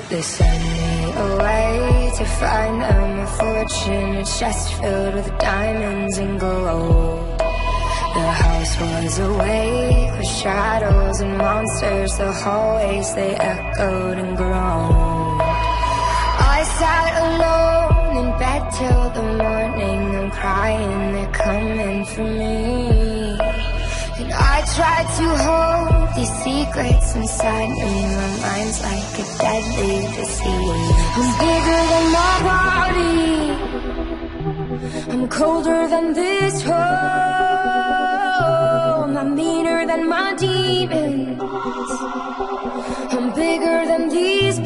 They send me away to find them a fortune, a chest filled with diamonds and gold. The house was awake with shadows and monsters. The hallways, they echoed and groaned. I sat alone in bed till the morning. I'm crying, they're coming for me. And I tried to hold these secrets inside me. My mind's like a deadly disease. I'm bigger than my body, I'm colder than this home. I'm meaner than my demons, I'm bigger than these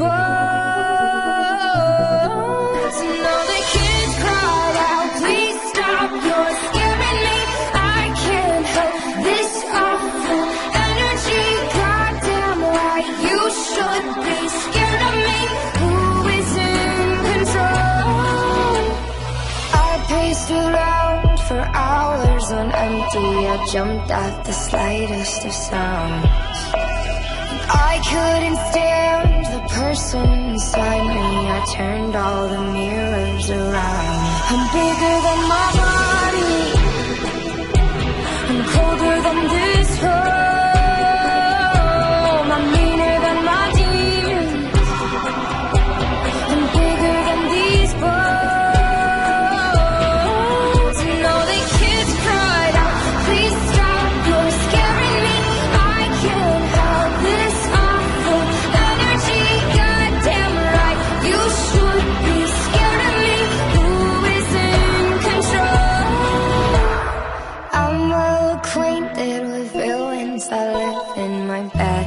bones. And all the kids cried out, please stop, you're scaring me. I can't help this awful energy. Goddamn right, you should be scared of me. Who is in control? I paced around for hours on empty. I jumped at the slightest of sounds. I couldn't stand the person inside me. I turned all the mirrors around. I'm bigger than my body, I'm colder than this home. I'm meaner than my demons, I'm bigger than these bones. And all the kids cried out, please stop, you're scaring me. I can't help this awful energy. Goddamn right, you should be scared of me. Who is in control? I'm well acquainted with villains that live in my bed.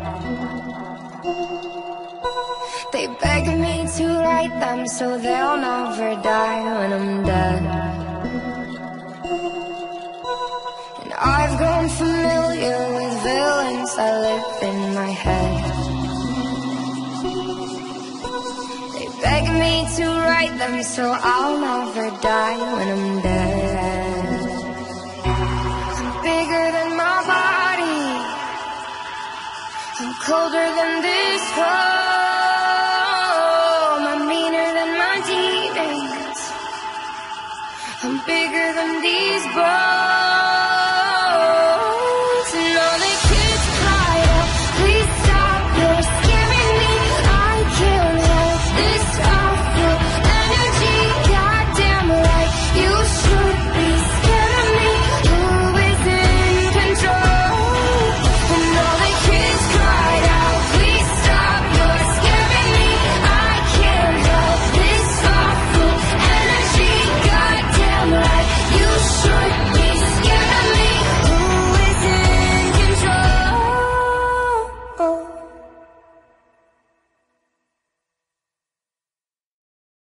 They beg me to write them so they'll never die when I'm dead. And I've grown familiar with villains that live in my head. They beg me to write them so I'll never die when I'm dead. I'm bigger than my body, I'm colder than this